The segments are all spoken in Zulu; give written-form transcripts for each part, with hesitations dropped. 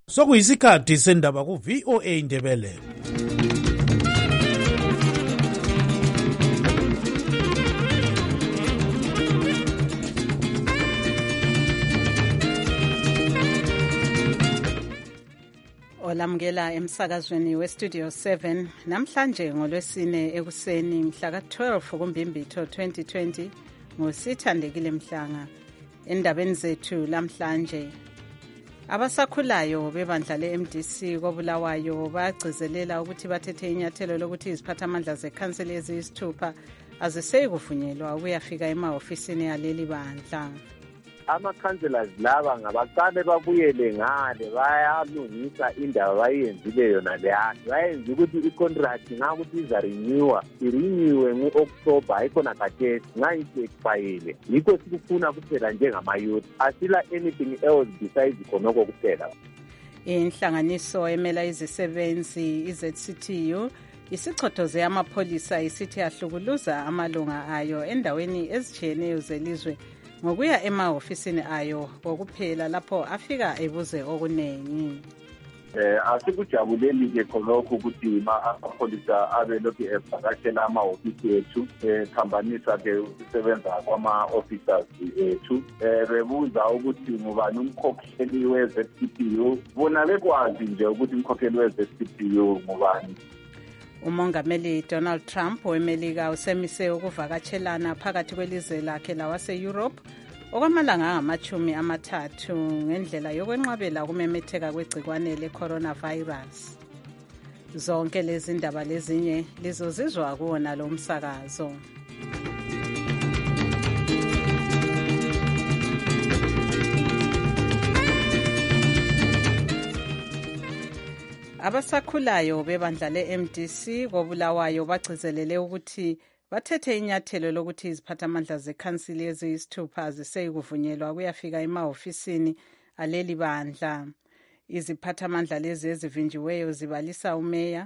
Sokuyisikhathi sendaba ku VOA Indebele. Olamukela emsakazweni weStudio 7 namhlanje ngolwesine ekuseni mhla ka-12 kuMbimbithi 2020 ngosithandekile Mhlanga. Endabeni zethu lamhlanje, abasakhulayo bebandla le-MDC koBulawayo bagcizelela ukuthi bathethe inyathelo lokuthi iziphathamandla zekhanseli eziyisithupha aziseyi kuvunyelwa ukuyafika emahofisini aleli bandla. Ama-councillors laba ngabaqale babuyele ngale bayalungisa indaba bayenzile yona leyana. Bayenza ukuthi i-contract ngakuthi iza-renewa, irenewe ngu-October ayikhona khathesi ngayise-expayile. Yikho sikufuna kuphela njengama-youth. Asila anything else besides khonoko kuphela. Inhlanganiso emela izisebenzi i-ZCTU isichothoze amapholisa isithi ahlukuluza amalunga ayo endaweni ezitshiyeneyo zelizwe ngokuya emahofisini ayo kokuphela lapho afika ebuze okuningi. Asikujabuleli-ke khonokho ukuthi amapholisa abelokhu evakashela amahofisi ethu phambanisa-ke ukusebenza kwama-officers ethu. Bebuza ukuthi ngubani umkhokheli we-ZCTU. Bona bekwazi nje ukuthi umkhokheli we-ZCTU ngubani. Umongameli Donald Trump weMelika usemise ukuvakatshelana phakathi kwelizwe lakhe lawase-Europe okwamalanga angama-30 ngendlela yokwenqabela ukumemetheka kwegcikwane le-coronavirus. Zonke lezi ndaba lezinye lizozizwa kuwona lo msakazo. Abasakhulayo bebandla le-MDC koBulawayo bagcizelele ukuthi bathethe inyathelo lokuthi iziphathamandla zekhansili eziyisithupha aziseyi kuvunyelwa kuyafika emahofisini aleli bandla. Iziphathamandla lezi ezivinjiweyo zibalisa umeya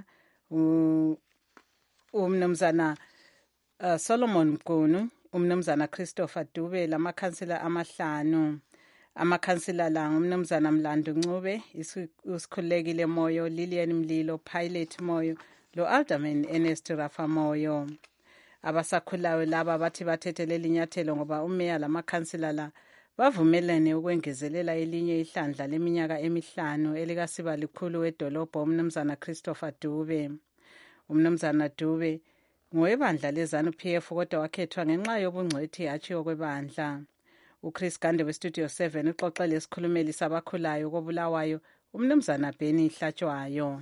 umnumzana Solomon Mqunu, umnumzana Christopher Dube lamakhansila amahlanu. Amakhansila la ngumnumzana Mlando Ncube, usikhulekile Moyo, Lilian Mlilo, Pilot Moyo, lo Alderman Ernest Rafa Moyo. Abasakhulayo laba bathi bathethe leli nyathelo ngoba umeya lamakhansila la bavumelene ukwengezelela elinye ihlandla leminyaka emihlanu elikasibalikhulu wedolobho umnumzana Christopher Dube. Umnumzana Dube ngowebandla leZANU-PF kodwa wakhethwa ngenxa yobungcwethi atshiwo kwebandla. uChris Gande weStudio 7 uxoxele isikhulumeli sabakhulayo koBulawayo umnumzana Beni Hlatshwayo.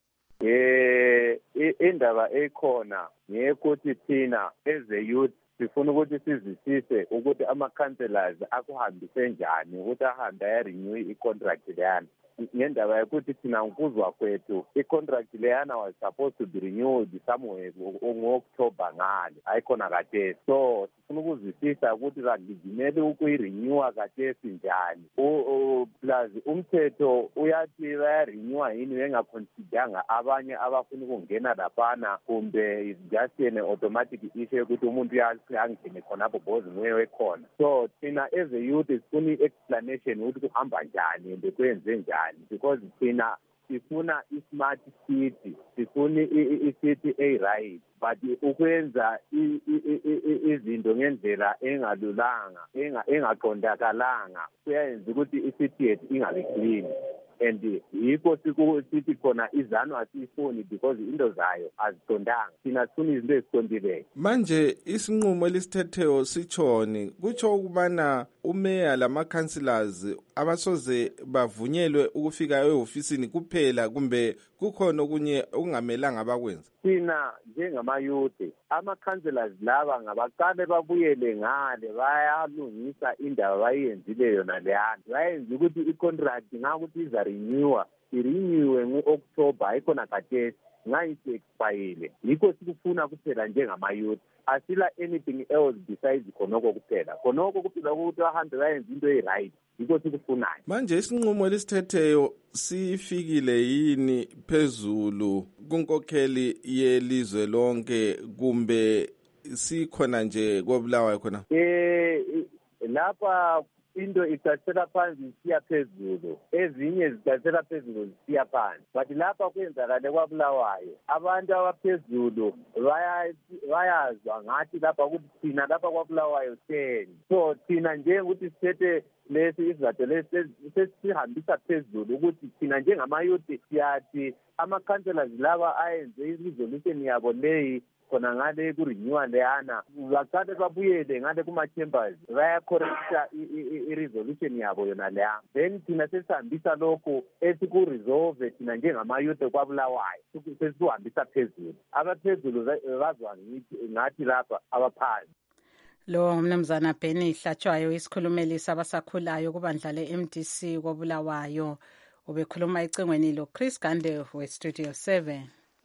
Indaba ekhona ngeyokuthi thina as a youth sifuna ukuthi sizisise ukuthi ama-councillors akuhambise njani ukuthi ahambe ayarenew i-contract leyana. Ngendaba yokuthi thina ngokuzwa kwethu i-contract leyana was supposed to be renewed somewhere ngo-October ngale ayikhona khathesi. So sifuna ukuzwisisa ukuthi kangizimele ukuyirenewa khathesi njani. Plus umthetho uyathi bayarenewa yini bengaconsideranga abanye abafuna ukungena laphana kumbe is just an automatic issue ukuthi umuntu uyangene khonapho because nguye wekhona. So thina as a youth sifuna i-explanation ukuthi kuhamba njani and kwenze njani. Because thina sifuna i-smart city, sifuna i-city e-right, but ukwenza izinto ngendlela engalulanga, engaqondakalanga kuyayenza ukuthi i-city yethu ingabi clean. And yikho sithi khona izanu asiyifuni because into zayo aziqondanga. Thina sifuna izinto eziqondileyo. Manje isinqumo elisithetheyo sitshoni kutsho ukubana umeya lama-councillors abasoze bavunyelwe ukufika ehofisini kuphela kumbe kukhona okunye okungamelanga bakwenza? Thina njengamayouth ama-councillors laba ngabaqale babuyele ngale bayalungisa indaba bayenzile yona leyana. Bayenza ukuthi i-contract ngakuthi iza-renewa, irenewe ngu-October ayikhona khathesi ngayise-expayile. Yikho sikufuna kuphela njengamayouth. Asila anything else besides khonoko kuphela. Khonoko kuphela ukuthi bahambe bayenza into e-right. Yikho sikufunayo. Manje isinqumo lesithetheyo sifikile yini phezulu kunkokheli yelizwe lonke kumbe sikhona nje koBulawayo khona? Lapha into icasela phansi zisiya phezulu, ezinye zicasela phezulu zisiya phansi. But lapha kwenzakale kwaBulawayo, abantu abaphezulu bayazwa ngathi lapha ukuthi thina lapha kwaBulawayo 10. So thina njengokuthi sithethe lesi izathu lesi sesihambisa phezulu ukuthi thina njengamayuthi siyathi ama-councillors laba ayenze i-resolution yabo leyi khona ngale ku-renewal leyana baqale babuyele ngale kuma-chambers bayacorrecta i-resolution yabo yona leya. Then thina sesihambisa lokhu esiku-resolve thina njengamayuthi kwaBulawayo sesihambisa phezulu. Abaphezulu bazwa ngathi lapha abaphansi. Lo mnumzana Benny Hlatshwayo isikhulumeli sabasakhulayo kubandla le-MDC kwaBulawayo ubekhuluma ecingweni lo Chris Gande we-Studio 7.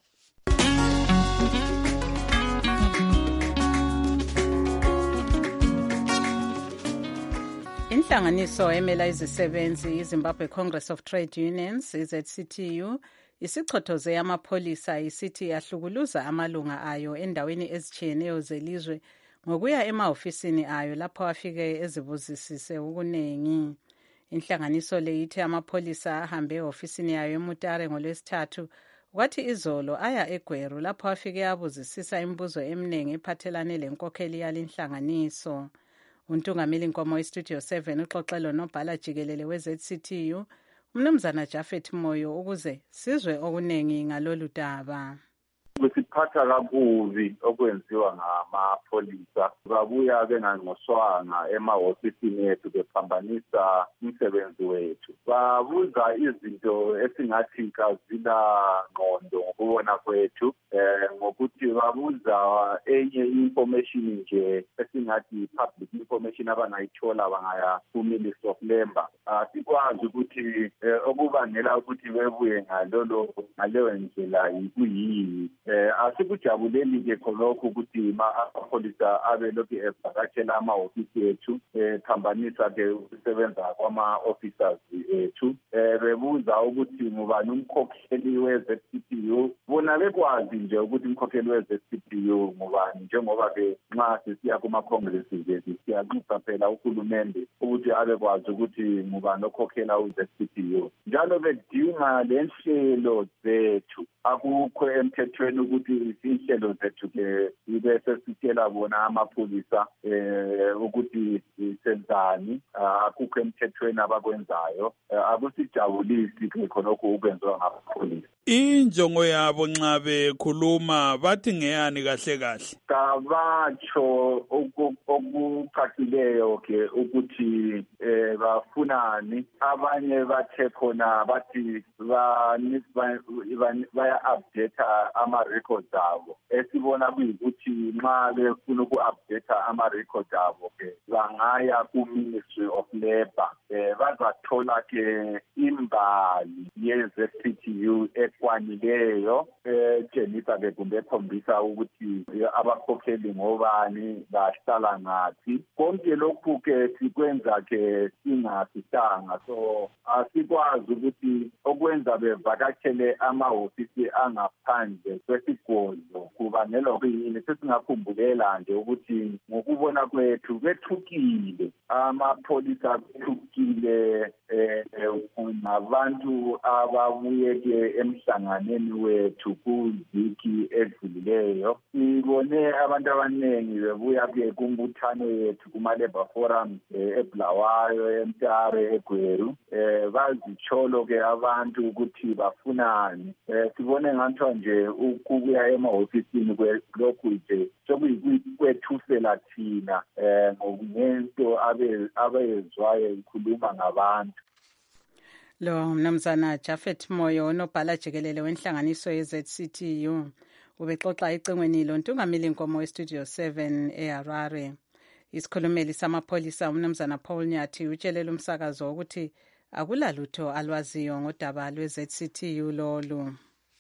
Inhlanganiso emela izisebenzi iZimbabwe Congress of Trade Unions ZCTU isichothoze amapholisa isithi yahlukuluza amalunga ayo endaweni ezitshiyeneyo zelizwe ngokuya emahofisini ayo lapho afike ezibuzisise ukuningi. Inhlanganiso le ithi amapholisa ahambe ehofisini yayo eMutare ngolwesithathu kwathi izolo aya eGweru lapho afike abuzisisa imibuzo eminingi ephathelane lenkokheli yalinhlanganiso. Untungameli Nkomo weStudio 7 uxoxelo nobhala jikelele we-ZCTU umnumzana Japhet Moyo ukuze sizwe okuningi ngalolu daba. Kusiphatha kakubi okwenziwa ngamapholisa, babuya benganqoswanga emahofisini ethu bephambanisa umsebenzi wethu. Babuza izinto esingathi kazila ngqondo ngokubona kwethu, ngokuthi babuza enye information nje esingathi public information abangayithola bangaya ku-Ministry of Labour. Sikwazi ukuthi okubangela ukuthi bebuye ngaleyo ndlela kuyini. Asikujabuleli-ke khonokho ukuthi amapholisa abelokhu evakashela amahofisi ethu phambanisa-ke ukusebenza kwama-officers ethu. Bebuza ukuthi ngubani umkhokheli we-ZCTU. Bona bekwazi nje ukuthi umkhokheli we-ZCTU ngubani, njengoba-ke nxa sisiya kuma-congresses ethu siyanxusa phela uhulumende ukuthi abekwazi ukuthi ngubani okhokhela u-ZCTU. Njalo bedinga le nhlelo zethu, akukho emthethweni ukuthi inhlelo zethu-ke ibe sesitshela bona amapholisa ukuthi senzani. Akukho emthethweni abakwenzayo. Akusijabulisi-ke khonokho ukwenziwa ngabapholisa. Injongo yabo nxa bekhuluma bathi ngeyani kahle kahle? Kabatsho okucacileyo-ke ukuthi bafunani. Abanye bathe khona bathi baya-updata ama-records abo. Esibona kuyikuthi nxa befuna uku-updata ama-records abo-ke bangaya ku-Ministry of Labour. Bazathola-ke imbali ye-ZCTU ekwanileyo etshengisa-ke kumbe ekhombisa ukuthi abakhokheli ngobani, bahlala ngaphi. Konke lokhu-ke sikwenza-ke singasitanga. So asikwazi ukuthi okwenza bevakashele amahofisi angaphandle kwesigodlo kubangelwa kuyini. Sesingakhumbukela nje ukuthi ngokubona kwethu bethukile amapholisa, bethukile nabantu ababuye-ke emhlanganeni wethu kuviki edlulileyo. Sibone abantu abaningi bebuya-ke kumbuthano yethu kuma-Labour Forum eBulawayo, eMutare, eGweru. Bazitsholo-ke abantu ukuthi bafunani. Sibone ngathiwa nje ukuya emahofisini lokhu nje sokuyikwethusela thina ngento abezwayo ikhuluma ngabantu. Lo mnumzana Japhet Moyo onobhala jikelele wenhlanganiso ye-ZCTU ubexoxa ecingweni lo Ntungameli Nkomo weStudio 7 eHarare. Isikhulumeli samapholisa umnumzana Paul Nyathi utshelele umsakazo ukuthi akulalutho alwaziyo ngodaba lwe-ZCTU lolu.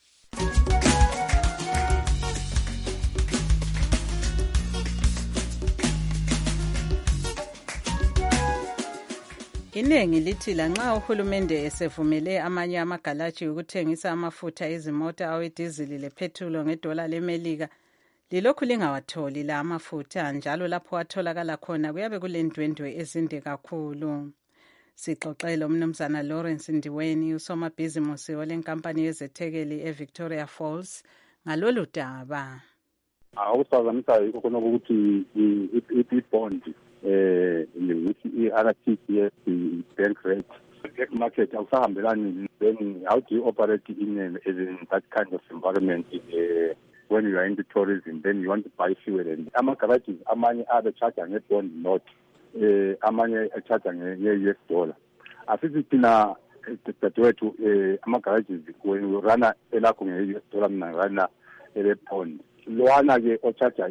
Iningi lithi lanxa uhulumende esevumele amanye amagalaji ukuthengisa amafutha ezimota awedizili lephethulo $1 lemelika lilokhu lingawatholi la amafutha njalo lapho atholakala khona kuyabe kulendwendwe ezinde kakhulu. Sixoxele umnumzana Lawrence Ndiweni usomabhizimusi olenkampani yezethekeli eVictoria Falls ngalolu daba. Awusazamisa yikho khona ukuthi i-bond ukuthi i-RTGS bank rate market awusahambelani. Then how do you operate in that kind of environment when you are into tourism, then you want to buy fuel? And ama-garages amanye abe-charger nge-bond note, amanye a-charger nge-US dollar. Asithi thina dadewethu ama-garages when you rana elakho nge-US dollar mina rana ele-bond. Lowana-ke o-charger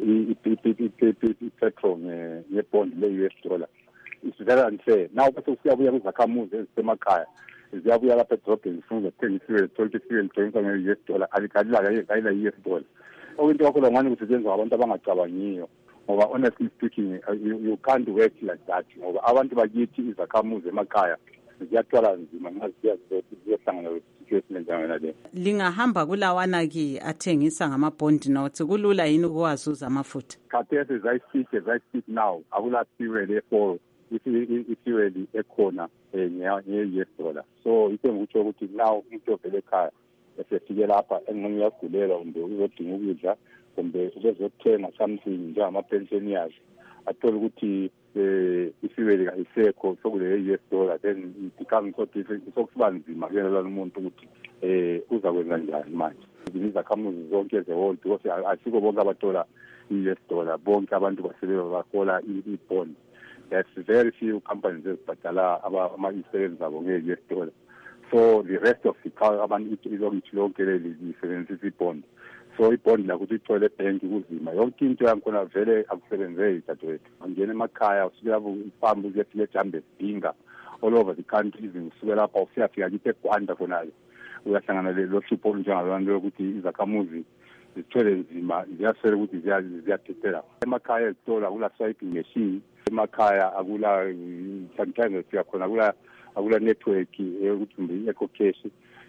i-petrol nge-bond le-US dollar. It's very unfair. Now bese usiyabuya kwizakhamuzi ezisemakhaya ziyabuya lapha edrobheni zifuna ukuthenga isiwele, thola isiwele lithengiswa nge-US dollar, alikayila i-US dollar. Okunto kakhulu ngani kusetshenziswa abantu abangacabangiyo, ngoba honestly speaking you can't work like that, ngoba abantu bakithi izakhamuzi emakhaya ziyathwala nzima nxa ziyahlangana le-situation enjengana le. Lingahamba kulawana-ke athengisa ngama-bond notes, kulula yini ukuwazuza amafutha? Khathesi zayispeak now, akula siwele eforo isiwele ekhona nge-US dollar. So ike ngikutsho ukuthi now umuntu ovele ekhaya esefike lapha engxenye uyagulela kumbe uzodinga ukudla kumbe ubezothenga something njengama-pensioners athole ukuthi isiwele kayisekho sokule-US dollar, then it becomes so different, sokusiba nzima kuyena umuntu ukuthi uzakwenza njani manje. Izakhamuzi zonke ze-world because asikho bonke abathola i-US dollar, bonke abantu basebenza bahola i-bond. There's very few companies ezibhadala ama-isebenzi zabo nge-US dollar. So the rest of the abantu ilokithi lonke leli lisebenzisa i-bond. So i-bond lakuthi ithole ebhenki kuzima, yonke into yankhona vele akusebenzeki dadewethu. Ungena emakhaya usukela ifambu uziyafika eJambe Dinga all over the country, usuke lapha usiyafika kithi eGwanda khonale uyahlangana lohlupho olunjengalona lokuthi izakhamuzi zithwele nzima, ziyaswela ukuthi ziyadedela. Emakhaya ezitolo akula swiping machine, emakhaya akula sometimes siyakhona akula network yokuthi kumbe i-eco cash.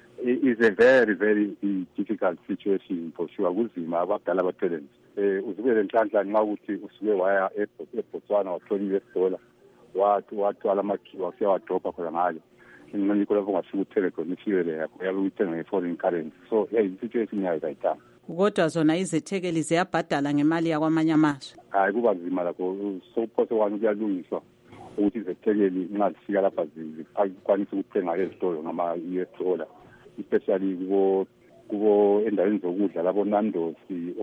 Is a very, very difficult situation for sure. Kuzima abadala abathwele. Uzibele nhlanhla nxa ukuthi usuke waya eBotswana wathola i-US dollar, wathwala amakhiwa usiyawadropha khona ngalo. Ngikho lapho ungafika uthele khona isiwele yakho, yabe uyithenga nge-foreign currency. So i-situation yayo kayitanga. Kodwa zona izethekeli ziyabhadala ngemali yakwamanye amazwe. Hayi kuba nzima lakho, sokuphose wani kuyalungiswa ukuthi izethekeli nxa zifika lapha zikwanise ukuthenga ezitolo ngama-US dollar, especially kubo endaweni zokudla labo Nando's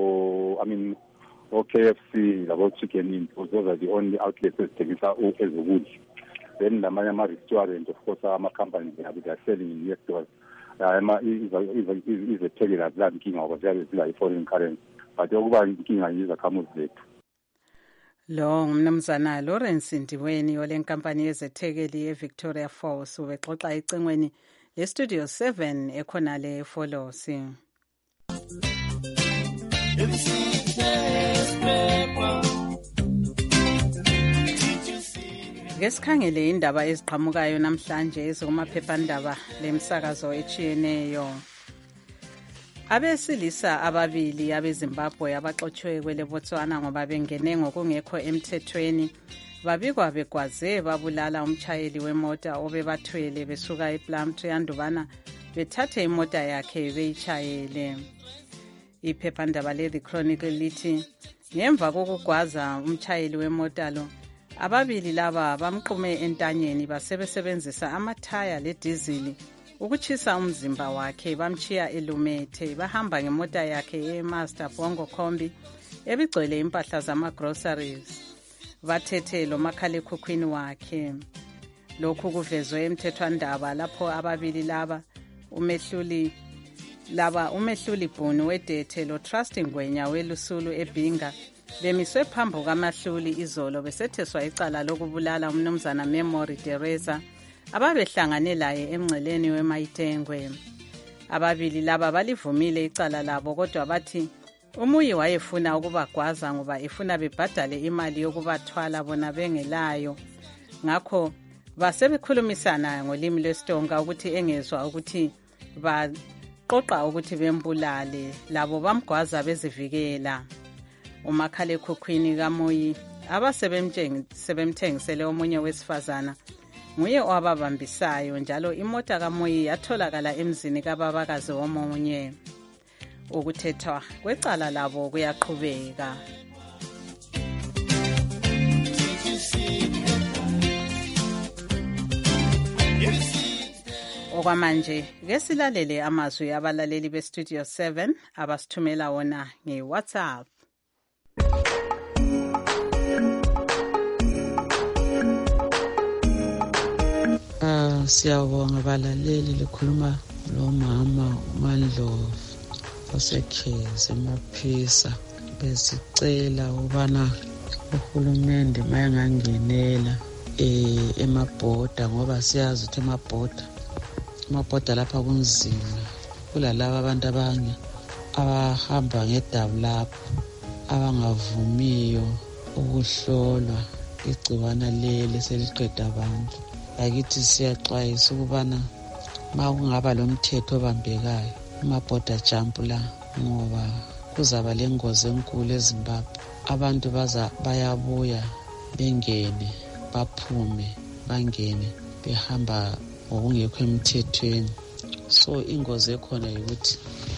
o-KFC labo Chicken Inn. Those are the only outlets ezithengisa ezokudla. Then lamanye ama-restaurant, of course, ama-companies they are selling in US dollars. Izethekeli azila nkinga ngoba ziyabe zila i-foreign currency, but okuba inkinga yizakhamuzi zethu. Lo ngumnumzana Lawrence Ndiweni olenkampani yezethekeli eVictoria Falls ubexoxa ecingweni leStudio 7 ekhonale eFolosi. Ngesikhangele indaba eziqhamukayo namhlanje ezikumaphephandaba lemsakazo etshiyeneyo. Abesilisa ababili abeZimbabwe abaxotshwe kwele Botswana ngoba bengene ngokungekho emthethweni babikwa begwaze babulala umtshayeli weMota obebathwele besuka ePlumtree andubana bethathe imota yakhe beyitshayele. Iphephandaba le-The Chronicle lithi ngemva kokugwaza umtshayeli weMota lo, ababili laba bamqume entanyeni basebesebenzisa amathaya ledizili ukutshisa umzimba wakhe, bamchiya elumethe, bahamba ngemota yakhe eMaster Bongo Kombi ebigcwele impahla zama-groceries. Bathethe lo makhalekhukhwini wakhe. Lokhu kuvezwe emthethwandaba lapho ababili laba umehluli Bhunu wedethe lo Trusting Ngwenya welusulu eBhinga bemiswe phambi kamahluli izolo besetheswa icala lokubulala umnumzana Memory Teresa ababehlangane laye emngceleni weMayitengwe. Ababili laba balivumile icala labo kodwa bathi umuyi wayefuna ukubagwaza ngoba efuna bebhadale imali yokubathwala bona bengelayo. Ngakho basebekhulumisana ngolimi lwesiTonga ukuthi engezwa ukuthi baqoqa ukuthi bembulale, labo bamgwaza bezivikela. umakhalekhukhwini kaMoyi sebemthengisele omunye wesifazana nguye owababambisayo, njalo imota kaMoyi yatholakala emzini kababakazi womunye. Ukuthethwa kwecala labo kuyaqhubeka. Okwamanje ke silalele amazwi abalaleli beStudio 7 abasithumela wona ngeWhatsApp. Siyabonga abalaleli, likhuluma lo mama uMandlovu osekhezi eMaphisa, besicela ubana uhulumende mayengangenela emabhoda, ngoba siyazi ukuthi amabhoda lapha kunzima, kulalabo abantu abanye abahamba ngedabu lapho abangavumiyo ukuhlolwa igciwana leli seliqeda abantu. Akithi siyaxwayisa ukubana ma kungaba lomthetho obambekayo amabhoda jump la, ngoba kuzaba lengozi enkulu eZimbabwe. Abantu bayabuya bengene baphume bangene behamba ngokungekho emthethweni. So ingozi ekhona ukuthi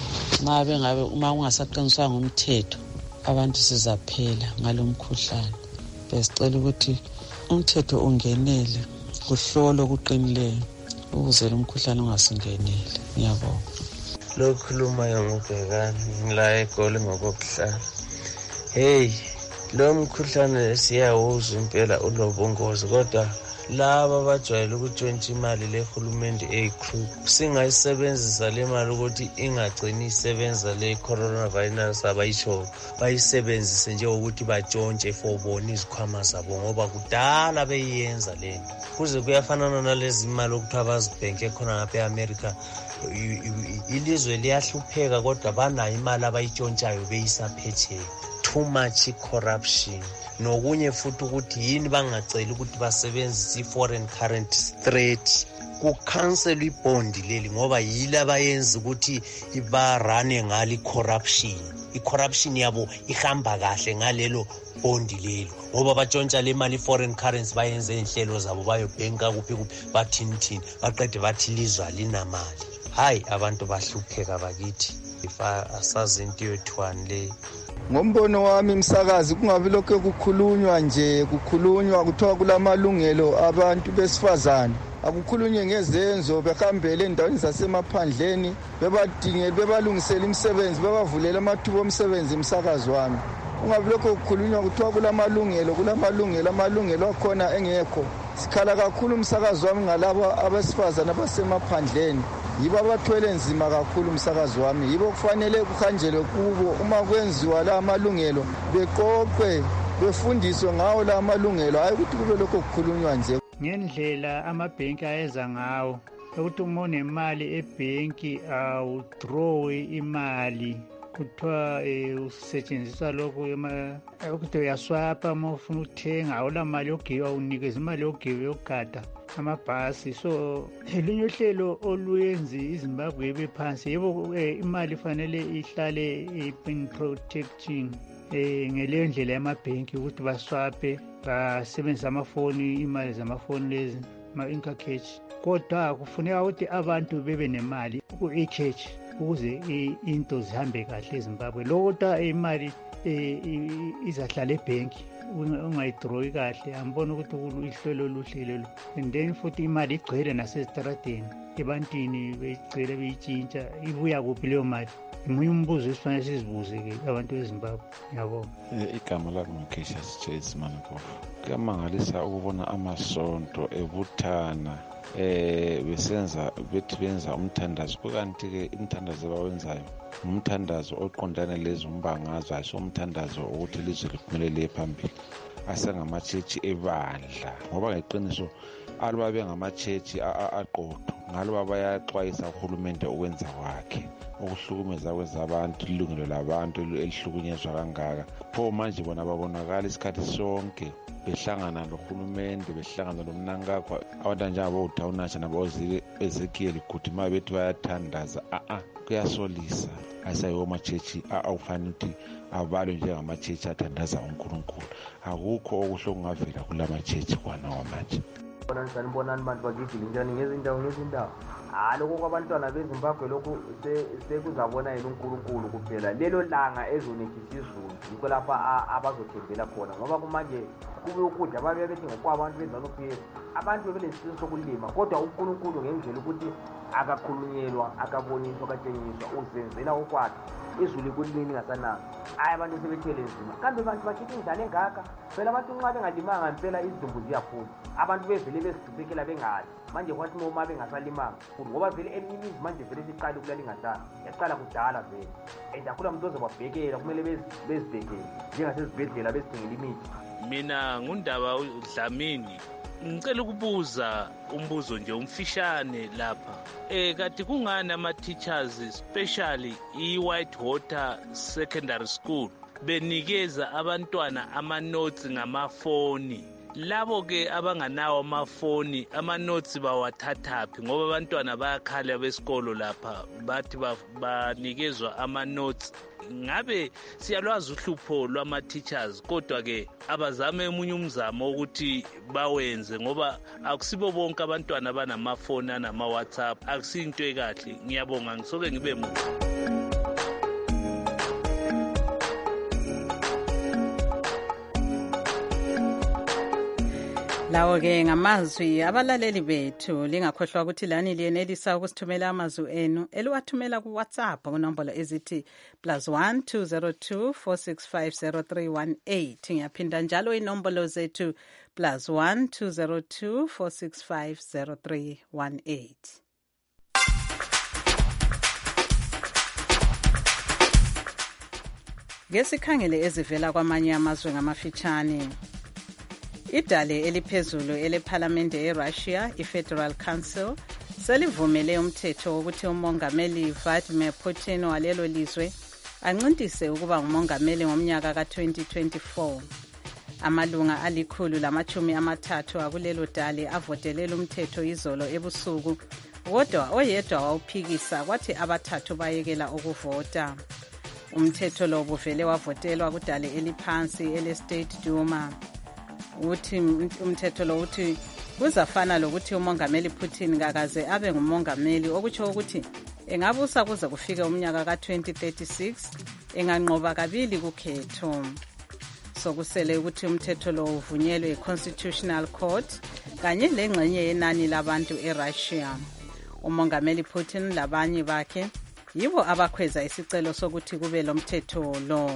uma kungasaqiniswa ngomthetho abantu sizaphela ngalomkhuhlane. Besicela ukuthi umthetho ungenele, kuhlolo kuqinileyo ukuze lo mkhuhlane ungasingeneli. Ngiyabonga. Lokhulumayo ngubhekani la eGoli ngokokuhlala. Hey, lo mkhuhlane siyawuzwa impela unobungozi, kodwa laba bajwayele ukutshontsha imali lehulumende eyicrew, singayisebenzisa le mali ukuthi ingagcini isebenza le coronavirus abayisho, bayisebenzise nje ukuthi batshontshe for bona izikhwama zabo, ngoba kudala beyenza lento. Kuze kuyafanana nalezi imali okuthiwa bazibhenke khona ngapha eAmerica. Ilizwe liyahlupheka kodwa banayo imali abayitshontshayo beyisaphetsheya. Too much corruption. Nokunye futhi ukuthi yini bangacela ukuthi basebenzise i-foreign currency straight, kucancel ibond leli, ngoba yile abayenza ukuthi ibarane ngale i-corruption yabo ihamba kahle ngalelo bond leli, ngoba batshontsha le mali i-foreign currency bayenze inhlelo zabo bayobhenka kuphi bathini baqede bathi lizwa linamali. Hayi, abantu bahlupheka bakithi, asazi into yethwani le. Ngombono wami msakazi, kungabi lokho kukhulunywa kuthiwa kulamalungelo abantu besifazane. Akukhulunywe ngezenzo, behambele endaweni zasemaphandleni bebadingele, bebalungisele imisebenzi, bebavulela amathuba omsebenzi. Msakazi wami, kungabi lokho kukhulunywa kuthiwa amalungelo akhona engekho. Sikhala kakhulu msakazi wami ngalabo abesifazane abasemaphandleni, yibo abathwele nzima kakhulu msakazi wami, yibo kufanele kuhanjelwe kubo. Uma kwenziwa la amalungelo beqoqwe, befundiswe ngawo la amalungelo, hayi ukuthi kube lokho kukhulunywa nje. Ngendlela amabhenki ayeza ngawo, ukuthi uma unemali ebhenki awudrawe imali, kuthiwa usetshenziswa lokhu ukuthi uyaswapa uma ufuna ukuthenga, awula mali yogiwa, unikeza imali yogiwa yokugada amabhasi. So elinye uhlelo oluyenza iZimbabwe ibe phansi, yebo imali fanele ihlale in protecting ngeleyo ndlela yamabhenki ukuthi baswape, basebenzise amafoni, imali zamafoni lezi, ama-inca cash. Kodwa kufuneka ukuthi abantu bebe nemali ku-e-cash ukuze into zihambe kahle eZimbabwe. Lokho imali izahlala ebhenki ungayidrawi kahle, angibona ukuthi ihlelo oluhlelo. And then futhi imali igcwele nasezitaradeni, ebantwini beyigcwele beyitshintsha, ibuya kuphi leyo mali? Imunye umbuzo esifanele sizibuze-ke abantu beZimbabwe. Ngiyabonga. Igama lami nguCassius Chase Mankofu. Kuyamangalisa ukubona amasonto ebuthana benza umthandazo, kanti-ke umthandazo abawenzayo umthandazo oqondane lezimbangazwe, ayisomthandazo ukuthi ilizwe liphumelele phambili. Asengamatshetshi ebandla, ngoba ngeqiniso aluba bengama-church aqotho ngaluba bayaxwayisa uhulumende ukwenza kwakhe ukuhlukumeza kwezabantu ilungelo labantu elihlukunyezwa kangaka. Pho manje bona babonakala isikhathi sonke behlangana lohulumende behlangana lomnankagwa abantu njengabo-Dawunasha nabo-Ezekiel Guti ma bethi bayathandaza kuyasolisa. Ayisayiwo amachechi awufanele ukuthi abalwe njengamachechi athandaza uNkulunkulu. Akukho okuhle okungavela kula machechi kwana wamanje. Sanibonani bantu bakithi linjani ngezindawo lokho kwabantwana beZimbabwe lokhu sekuzabona yena uNkulunkulu kuphela. Lelo langa ezonethisa izulu yikho lapha abazothembela khona ngoba kumanje kube ukudla babe bethi ngokwabantu beZANU-PF abantu bebenesifiso sokulima kodwa uNkulunkulu ngendlela ukuthi akakhulunyelwa akaboniswa akatshengiswa uzenzela okwakhe izulu kulini ngasananga. Abantu sebethele nzima kambe abantu bakithi indlala engaka phela abantu nxa bengalimanga impela izidumbu ziyaphuma abantu bevele bezisekela bengazi manje kwathi noma bengasalimanga ngoba vele emimizi manje vele siqala ukulala ingadala yaqala kudala vele endakhula mntu ozobabhekela kumele bezibhekele njengasezibhedlela bezithengela imithi. Mina ngundaba Dlamini ngicela ukubuza umbuzo nje umfishane lapha. Kati kungani ama-teachers especially i-White Water Secondary School benikeza abantwana ama-notes ngamafoni? Labo ke abanganawo amafoni ama-notes bawathathaphi ngoba abantwana bayakhala besikolo lapha bathi banikezwa ama-notes. Ngabe siyalwazi uhlupho lwama-teachers kodwa ke abazame emunye umzamo ukuthi bawenze ngoba akusibo bonke abantwana abanamafoni anama-WhatsApp. Akusinto ekahle. Ngiyabonga ngisoke ngibe muhle. Lawo-ke ngamazwi abalaleli bethu lingakhohlwa ukuthi lani liyenelisa ukusithumela amazwi enu eliwathumela kuWhatsApp kunombolo ezithi +1 202 465 0318. Ngiyaphinda njalo inombolo zethu +1 202 465 0318. Ngesikhangele ezivela kwamanye amazwe ngamafitshane. Idale eliphezulu elephalamende eRussia, iFederal Council, selivumele umthetho wokuthi umongameli Vladimir Putin walelo lizwe ancintise ukuba ngumongameli ngomnyaka ka-2024. Amalunga ali130 akulelo dale avotelela umthetho izolo ebusuku, kodwa oyedwa wawuphikisa kwathi abathathu bayekela ukuvota. Umthetho lo buvele wavotelwa kudale eliphansi ele-State Duma. Uthi umthetho lo uthi kuzafana lokuthi umongameli Putin kakaze abe ngumongameli, okutsho ukuthi engabusa kuze kufike umnyaka ka-2036 enganqoba kabili kukhetho. Sokusele ukuthi umthetho lo uvunyelwe i-Constitutional Court kanye lengxenye yenani labantu eRussia. Umongameli Putin labanye bakhe yibo abakhweza isicelo sokuthi kube lo mthetho lo.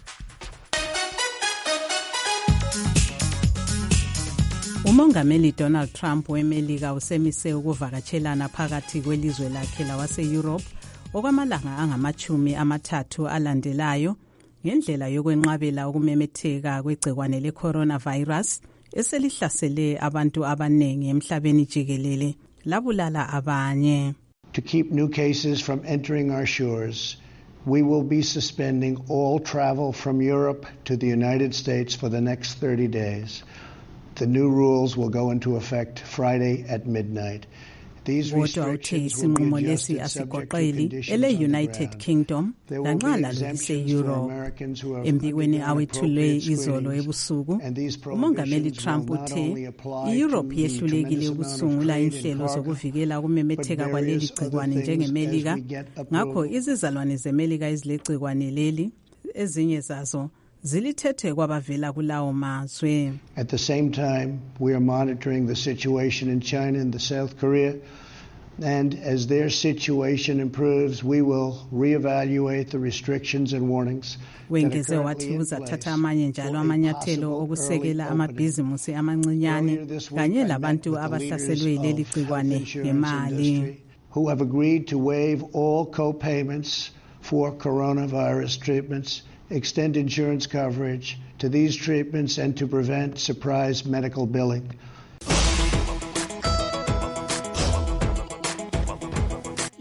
Umongameli Donald Trump weMelika usemise ukuvakatshelana phakathi kwelizwe lakhe lawase-Europe okwamalanga angama-30 alandelayo ngendlela yokwenqabela ukumemetheka kwegcikwane le-coronavirus eselihlasele abantu abanengi emhlabeni jikelele labulala abanye. To keep new cases from entering our shores, we will be suspending all travel from Europe to the United States for the next 30 days. The new rules will go into effect Friday at midnight. These restrictions will be adjusted subject to conditions on United Kingdom lanxa lalise Europe. Embikweni awethule izolo ebusuku, umongameli Trump uthe iEurope yehlulekile ukusungula inhlelo zokuvikela ukumemetheka kwaleli gcikwane njengeMelika, ngakho izizalwane zeMelika ezilegcikwane leli ezinye zazo zilithethe kwabavela kulawo mazwe. At the same time, we are monitoring the situation in China and South Korea, and as their situation improves, we will reevaluate the restrictions and warnings. Wengeze wathi uzathatha amanye njalo amanyathelo okusekela amabhizimusi amancinyane kanye labantu abahlaselwe leli gcikwane ngemali. Who have agreed to waive all co-payments for coronavirus treatments, extend insurance coverage to these treatments, and to prevent surprise medical billing.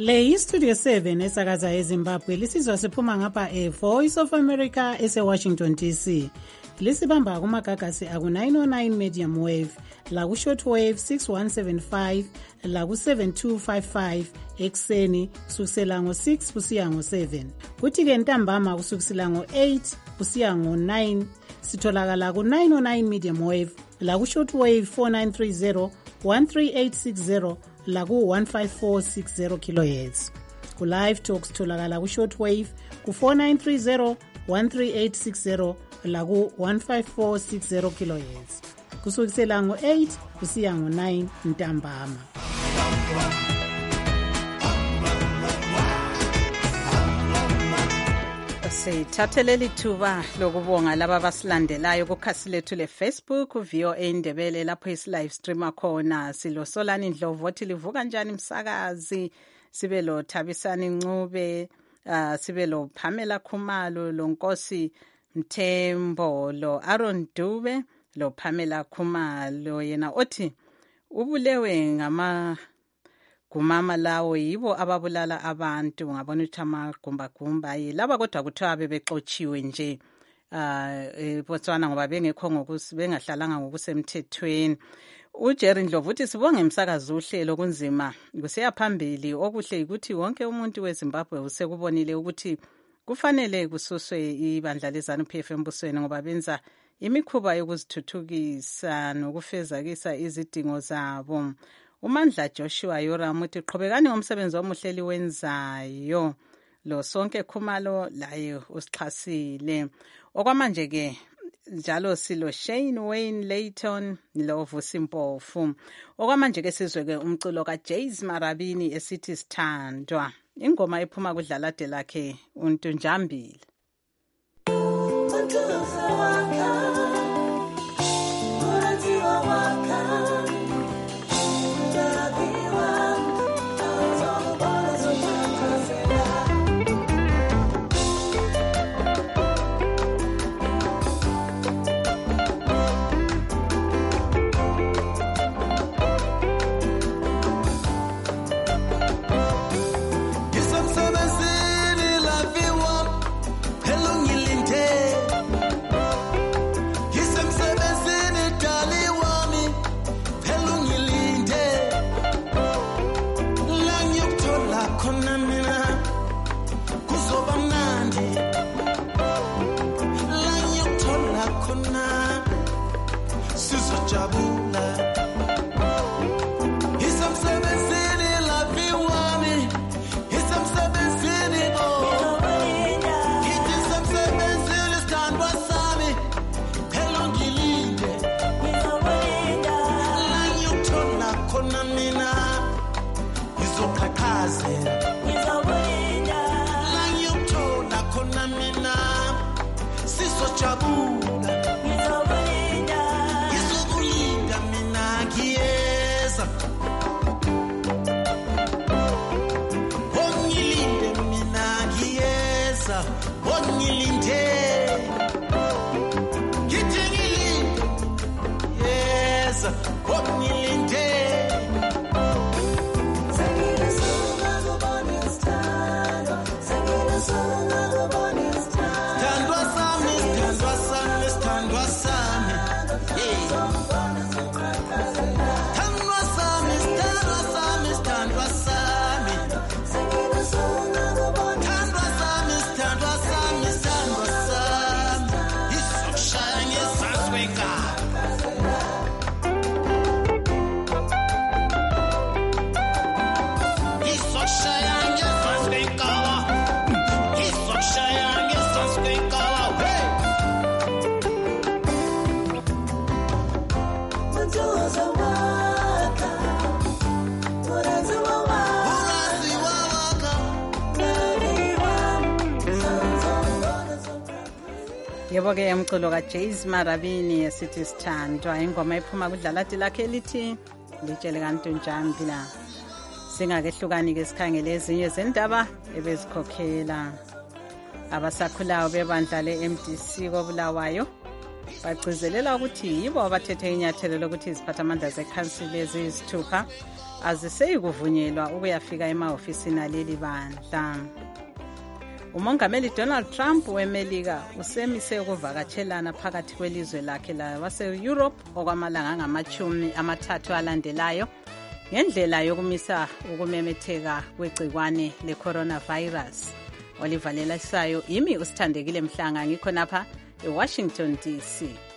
Le yi-Studio 7 esakaza eZimbabwe lisizwa siphuma ngapha e-Voice of America ese-Washington DC. Lisibamba kumagagasi aku-909 medium wave, laku-short wave 6175, laku-7255 ekseni kusukisela ngo-6 kusiya ngo-7. Kuthi-ke ntambama kusukisela ngo-8 kusiya ngo-9 sitholakala ku-909 medium wave, laku-short wave 4930, 13860, laku-15460 kHz. Ku-live talk sitholakala ku-short wave ku-4930, 13860, laku-15460 kHz kusukisela ngo-8 kusiya ngo-9 ntambama. Sithatheleli thuba lokubonga laba basilandelayo kukhasi lethu le-Facebook VOA Indebele lapho isi-live streama khona. Silo Solani Ndlovu othi livuka njani msakazi, sibe lo Thabisani Ncube, sibe lo Pamela Khumalo, lo Nkosi Mthembo, lo Aaron Dube, lo Pamela Khumalo. Yena othi ubulewe gumama lawo yibo ababulala abantu. Ngabona ukuthi amagumbagumba laba kodwa kuthiwa bebexotshiwe nje eBotswana ngoba bengekho bengahlalanga ngokusemthethweni. uJerry Ndlovu uthi sibonge umsakazi uhlelo kunzima kuseya phambili. Okuhle ukuthi wonke umuntu weZimbabwe usekubonile ukuthi kufanele kususwe ibandla lezanu PF embusweni ngoba benza imikhuba yokuzithuthukisa nokufezakisa izidingo zabo. uMandla Joshua Yoram uthi qhubekani ngomsebenzi omuhle liwenzayo, lo sonke Khumalo laye usixhasile. Okwamanje ke njalo silo Shane Wayne Layton lo Vusimpofu. Okwamanje ke sizwe ke umculo kaJays Marabini esithi Sithandwa, ingoma ephuma kudlalade lakhe uNtunjambile. Yebo-ke umculo kaJays Marabini esithi Sithandwa, ingoma iphuma kudlalade lakhe lithi litshele kaNtunjambi la. Singakehlukani-ke sikhangele ezinye zendaba ebezikhokhela. Abasakhulayo bebandla le-MDC koBulawayo bagcizelela ukuthi yibo abathethe inyathelo lokuthi iziphathamandla zekhansili eziyisithupha aziseyi kuvunyelwa ukuyafika emahofisini aleli bandla. Umongameli Donald Trump weMelika usemise ukuvakatshelana phakathi kwelizwe lakhe lawase-Europe okwamalanga angama-30 alandelayo ngendlela yokumisa ukumemetheka kwegcikwane le-coronavirus. Olivalelisayo imi usithandekile Mhlanga, ngikho napha eWashington DC.